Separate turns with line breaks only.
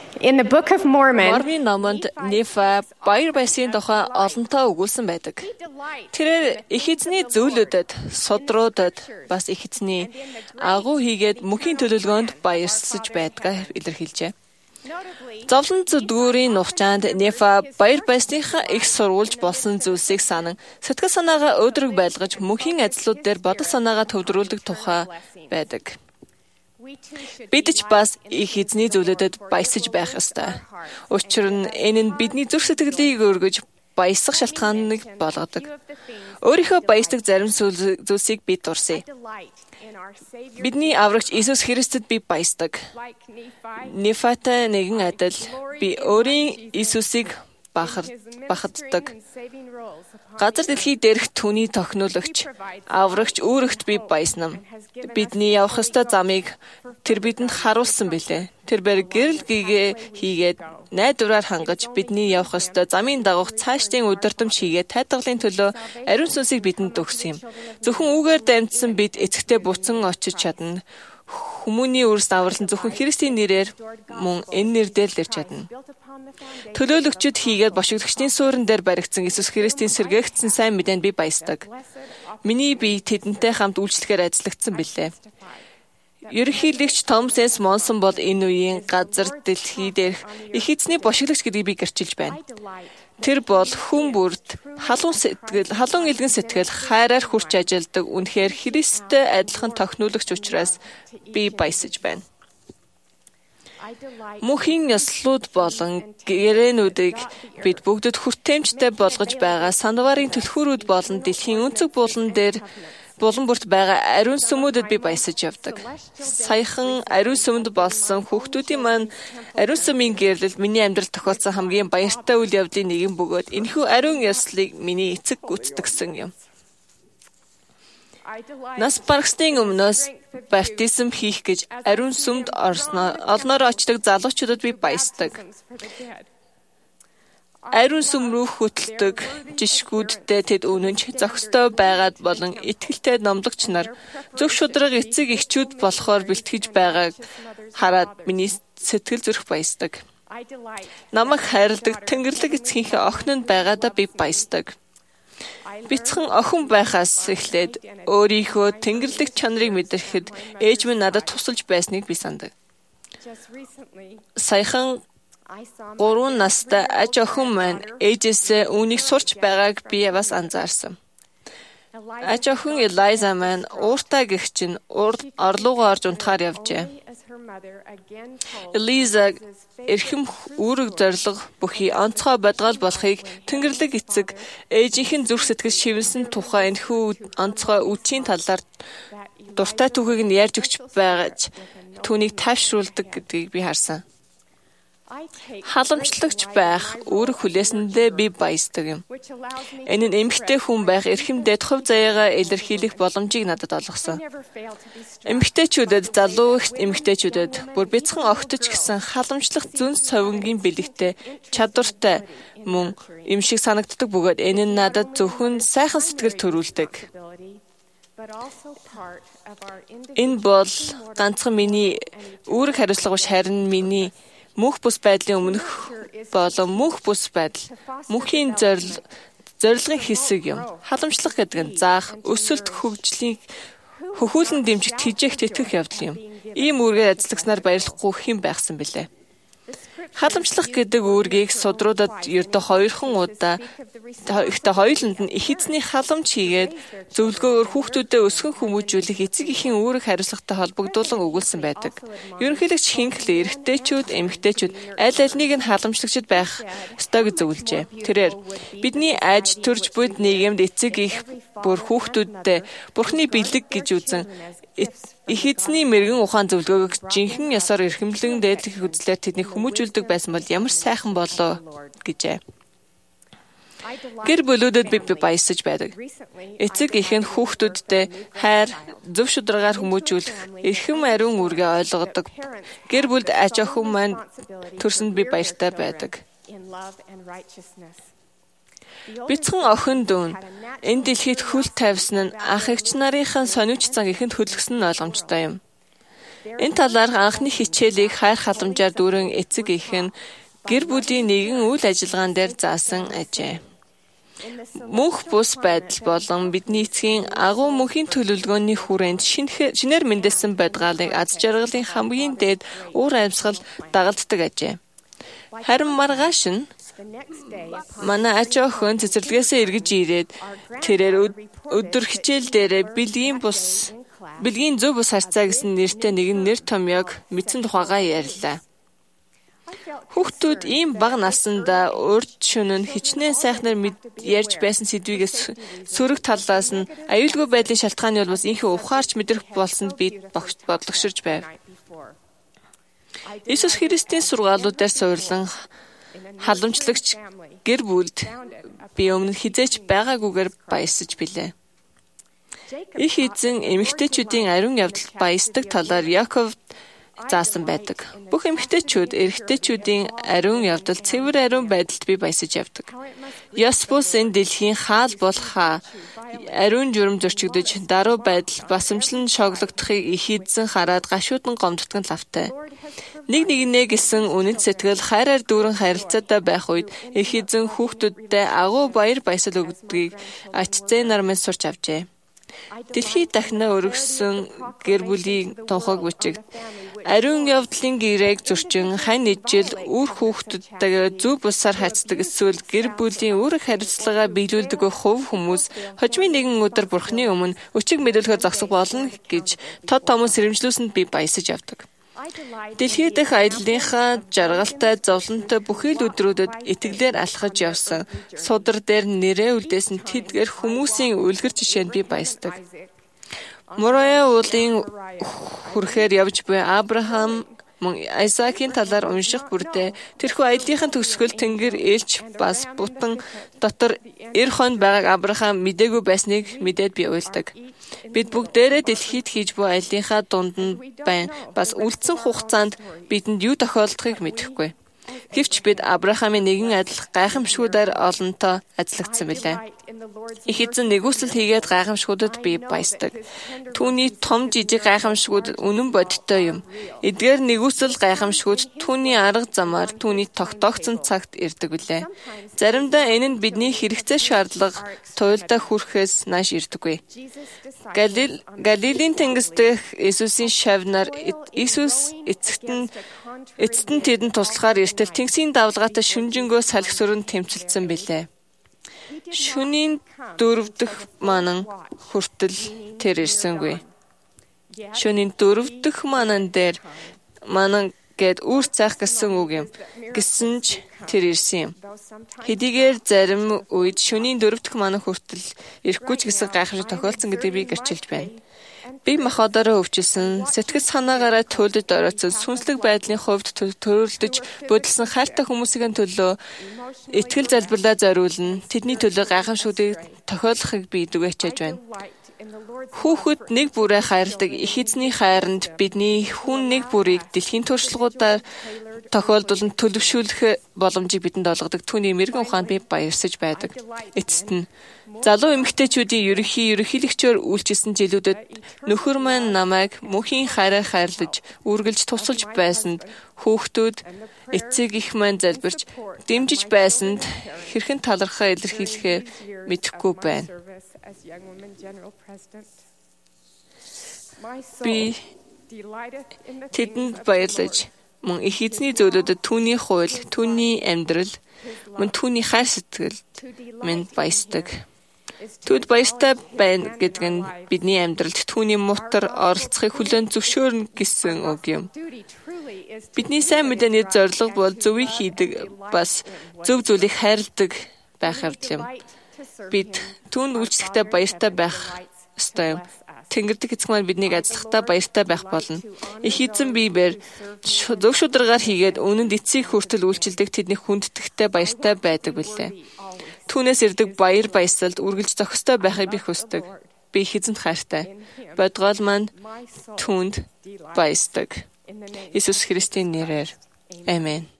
In the Book of Mormon,
Мормын номонд Нефа баяр баясгийн тухай олонтоо өгүүлсэн байдаг. Тэрээр их эзний зүйлүүдэд, судруудад бас их эзний агуу хийгээд мөнхийн төлөвлөгөөнд баярлаж байдгаа илэрхийлжээ. Зовлон зүдгүүрийн нухчаанд Нефа баяр баясныхаа их сурвалж болсон зүйлсийг санан сэтгэл санаагаа өөдрөг байлгаж мөнхийн ажлууд дээр бодол санаагаа төвлөрүүлдэг тухай байдаг. Бид ч бас их эзний зүйлүүдэд баясаж байх ёстой. Учир нь энэ нь бидний зүрх сэтгэлийг өргөж баясах шалтгааныг болгодог. Өөрийнхөө баясдаг зарим зүйлсийг бид дурсая. Бидний аврагч Иесус Христэд би баясдаг. Нефатай нэгэн адил би өөрийн Иесусыг бахаддаг. Газар дэлхий дээрх түүний тохиноологч, аврагч үүрэгт би баяснам. Бидний явах ёстой замыг тэр бидэнд харуулсан билээ. Тэр бэр гэрэл гээгээ хийгээд найдвараар хангаж бидний явах ёстой замын дагуух цаашдын удирдамж хийгээд тайлгалын төлөө ариун сүнсийг бидэнд өгсөн юм. Зөвхөн үгээр дамжсан бид эцэгтэй буцан очиж чадна. Хүмүүний үрс авралан зөвхөн Христийн нэрээр мөн энэ нэрээр л ирж чадна. Төлөөлөгчд хийгээд бошигдогчдын суурин дээр баригдсан Иесус Христийн сэргээгдсэн сайн мэдээнд би баясдаг. Миний бие тэдэнтэй хамт үйлчлэхээр ажиллагдсан билээ. Ерөнхийлөгч Томас С. Монсон бол энэ үеийн газар дэлхий дээрх их эзний бошиглогч гэдгийг би гэрчилж байна. Тэр бол хүн бүрд халуун илгэн сэтгэл, хайраар хүрч ажилдаг үнэхээр Христтэй адилхан тохиноологч учраас би баясаж байна. Мөнхийн ёслууд болон гэрээнүүдийг бид бүгдэд хүртээмжтэй болгож байгаа санаварын түлхүүрүүд болон дэлхийн өнцөг булан бүрт байгаа ариун сүмүүдэд би баясаж явдаг. Саяхан ариун сүмд болсон хүүхдүүдийн маань ариун сүмийн гэрлэл миний амьдралд тохиолдсон хамгийн баяртай үйл явдлын нэг юм бөгөөд энэхүү ариун ёслыг миний эцэг гүйцэтгсэн юм. Нас барахсны өмнөөс баптизм хийх гэж ариун сүмд олноор очдог залуучуудад би баясдаг. Ариун сүм рүү хөтэлдэг жишгүүдтэй тэд үнэнч зохистой байгаад болон итгэлтэй номлогч нар зөв шударга эцэг эхчүүд болохоор бэлтгэж байгааг хараад миний сэтгэл зүрх баясдаг. Намайг хайрладаг Тэнгэрлэг эцгийнхээ охин нь байгаадаа би баясдаг. Бяцхан охин байхаас эхлээд өөрийнхөө Тэнгэрлэг чанарыг мэдрэхэд ээж минь надад тусалж байсныг би сандаг. Саяхан 3 настай аж охин маань ээжээсээ үүнийг сурч байгааг би бас анзаарсан. Аж охин Элайза маань ууртай гэгч нь орлуугаа орж унтахаар явжээ. Элиза эрхэм үүрэг зориг бүхий онцгой бодгол болохыг Тэнгэрлэг эцэг ээжийнх нь зүрх сэтгэл шивнсэн тухай энэхүү онцгой үдшийн талаар дуртай түүхийг нь ярьж өгч байгаж түүнийг тайвшруулдаг гэдгийг би харсан. Халамжлагч байх үүрэг хүлээсэндээ би баясдаг юм. Энэ нь эмэгтэй хүн байх эрхэмдээ хувь заяагаа илэрхийлэх боломжийг надад олгосон. Эмэгтэйчүүдэд, залуу эмэгтэйчүүдэд бүр бяцхан огтч гэсэн халамжлах зүн совингийн бэлэгтэй, чадвартай мөн юм шиг санагддаг бөгөөд энэ нь надад зөвхөн сайхан сэтгэл төрүүлдэг. Энэ бол ганцхан миний үүрэг хариуцлага биш харин миний мөнх бус байдлын өмнөх болон мөнх бус байдал мөнхийн зорилгын хэсэг юм. Халамжлах гэдэг нь заах, өсөлт хөгжлийн хөхүүлэн дэмжих тэжээх тэтгэх явдал юм. Ийм үүргээр ажиллагснаар баярлахгүй хэн байхсан бэлээ. Халамжлах гэдэг үүргийг судруудад ердөө 2 удаа ихтэй хоёуланд нь их эзний халамж хийгээд зөвлөгөөгөр хүүхдүүдэд өсгөн хүмүүжүүлэх эцэг эхийн үүрэг хариуцлагатай холбогдуулан өгүүлсэн байдаг. Ерөнхийлөгч хинхлээ эрэгтэйчүүд, эмэгтэйчүүд аль алиныг нь халамжлагчд байх ёстой гэж зөвлөжээ. Тэрээр бидний аж төрж буйд нийгэмд эцэг их бүр хүүхдүүдтэй Бурхны бэлэг гэж үзэн их эзний мэрэгэн ухаан зөвлөгөөг жинхэнэ ёсоор эрхэмлэн дээдлэх үзлээр тэднийг хүмүүжүүлдэг байсан бол ямар сайхан болоо гэжээ. Гэр бүлүүдэд би баясаж байдаг. Эцэг их нь хүүхдүүдтэй хайр, зөв шударгаар хүмүүжүүлэх, эрхэм ариун үүргээ ойлгодог. Гэр бүлд аж охин маань төрсөнд би баяртай байдаг. Бяцхан охин дүүн энэ дэлхийд хөл тавьсан нь ах эгч нарынхаа сониуч цаг ихэнд хөдөлгсөн нь ойлгомжтой юм. Энэ талаарх анхны хичээлийг хайр халамжаар дүүрэн эцэг эх нь гэр бүлийн нэгэн үйл ажиллагаан дээр заасан ажээ. Мөнх бус байдал болон бидний эцгийн агуу мөнхийн төлөвлөгөөний хүрээнд шинээр мэндэлсэн байдгаалыг аз жаргалын хамгийн дээд уур амьсгал дагалддаг ажээ. Харин маргааш нь манай аж охин цэцэрлэгээсээ эргэж ирээд тэрээр өдөр хичээл дээрээ бэлгийн зөв бус харьцаа гэсэн нэртэй нэгэн нэр томьёог мэдсэн тухайгаа ярьлаа. Хүүхдүүд ийм бага насндаа урд шөнө нь хичнээн сайхнаар ярьж байсан сэдвийгээс сөрөг талаас нь аюулгүй байдлын шалтгааны улмаас инхүү ухаарч мэдрэх болсонд би бодлогширч байв. Иесус Христийн сургаалуудаар суйрлан халамжлагч гэр бүлд би өмнө хизээч байгаагүйгээр баясаж билээ. Их эзэн эмэгтэйчүүдийн ариун явдалд баясдаг талаар Яков заасан байдаг. Бүх эмэгтэйчүүд эрэгтэйчүүдийн ариун явдал цэвэр ариун байдалд би баясаж явдаг. Ёс бус энэ дэлхийн хаал бол ариун журам зөрчигдөж даруй байдал басамжлан шоглогдохыг их эзэн хараад гашуудан гомдтгон лавтай. Нэг нэгнээ гэсэн үнэт сэтгэл хайраар дүүрэн харилцаатай байх үед их эзэн хүүхдүүдтэй агуу баяр баясгал өгдгийг ачцээ нармын сурч авчээ. Дэлхийд дахина өргөсөн гэр бүлийн тунхаг бичиг ариун явдлын гэрээг зөрчин хань ижил үр хүүхдүүдтэйгээ зөв бусаар хайцдаг эсвэл гэр бүлийн үүрэг хариуцлагаа биелүүлдэг хувь хүмүүс хожмын нэгэн өдөр бурхны өмнө өчиг мэдүүлэхээр зогсох болно гэж тод томон сэрэмжлүүлсэнд би баясаж явдаг. Дэлхийд дэх аяллынхаа жаргалтай зовлонтой бүхий л өдрүүдэд итгэлээр алхаж явсан судар дээр нэрээ үлдээсэн тэдгээр хүмүүсийн үлгэр жишээнд би баясдаг. Морая уулын хүрэхээр явж буй Авраам мөн Айсакийн талаар унших бүрдээ тэрхүү аяллынхаа төгсгөл тэнгэр ээлж бас бутан дотор эр хонь байгааг Авраам мдээгүй байсныг мэдээд би уйлдаг. Бид бүгдээрээ дэлхийд хийж буй аяллынхаа дунд нь байна. Бас үлдсэн хугацаанд бидэнд юу тохиолдохыг мэдэхгүй. Гэвч бид Авраамын нэгэн адил гайхамшгуудаар олонтоо ажиллагдсан билээ. Их эзэн нэгүсэл хийгээд гайхамшгуудад би баясдаг. Түүний том жижиг гайхамшгууд үнэн бодиттой юм. Эдгээр нэгүсэл гайхамшгууд түүний арга замаар түүний тогтоогдсон цагт ирдэг билээ. Заримдаа энэ нь бидний хэрэгцээ шаардлага туйлдаа хүрэхээс нааш ирдэггүй. Галилийн тэнгис дэх Иесусийн шавнаар Иесус эцэст нь тэдэнд туслахаар эртэл тэнгисийн давлгаатай шүнжэнгөө салхисурн тэмцэлсэн билээ. Шөнийн 4 дахь манан хүртэл тэр ирсэнгүй. Шөнийн 4 дахь манан дээр манан гэд үр цайх гэсэн үг юм. Гэсэн ч тэр ирсэн юм. Хэдийгээр зарим үед шөнийн 4 дахь манан хүртэл ирэхгүй ч гэсэн гайхамшиг тохиолдсон гэдгийг би гэрчилж байна. Би махбодороо өвчлсөн, сэтгэл санаагаараа төлдөд ороцсон, сүнслэг байдлын хувьд төрөлдөж бодолсон хайртай хүмүүсийн төлөө итгэл залбирлаа зориулна. Тэдний төлөө гайхамшигуудыг тохиолдохыг би идэвхтэй хичээж байна. Хүүхэд нэг бүрээ хайрладаг их эзний хайранд бидний хүн нэг бүрийг дэлхийн туршлагуудаар тохиолдуулан төлөвшүүлэх боломжийг бидэнд олгодог түүний мэрэгэн ухаанд би баярсаж байдаг. Эцэст нь залуу эмэгтэйчүүдийн ерөнхийлөгчөөр үйлчилсэн жилүүдэд нөхөр маань намайг мөнхийн хайраар хайрлаж, үргэлж тусалж байсанд хүүхдүүд эцэг их маань залбирч дэмжиж байсанд хэрхэн талархаа илэрхийлэхээ мэдэхгүй байна. Би тэдэнд баярлаж мөн их эзний зөвлөдөд түүний хууль, түүний амьдрал, мөн түүний хайр сэтгэл минь баясдаг. Түүд баяртай байна гэдэг нь бидний амьдралд түүний мутар оролцохыг хүлээн зөвшөөрнө гэсэн үг юм. Бидний сайн мэдээний зорилго бол зөвийг хийдэг, бас зөв зүйлийг хайрладаг байх явдал юм. Бид түүнд үйлчлэхдээ баяртай байх ёстой юм. Тэнгэрдэг эцэг маань биднийг ажиллахтаа баяртай байх болно. Их эзэн биебээр зөв шударгаар хийгээд үнэнд эцсийг хүртэл үйлчилдэг тэдний хүндтгэхтэй баяртай байдаг билээ. Түүнээс ирдэг баяр баясгалд үргэлж зохистой байхыг би хүсдэг. Би их эзэнд хайртай. Бодгоол маань түүнд баясдаг. Иесус Христийн нэрээр. Амен.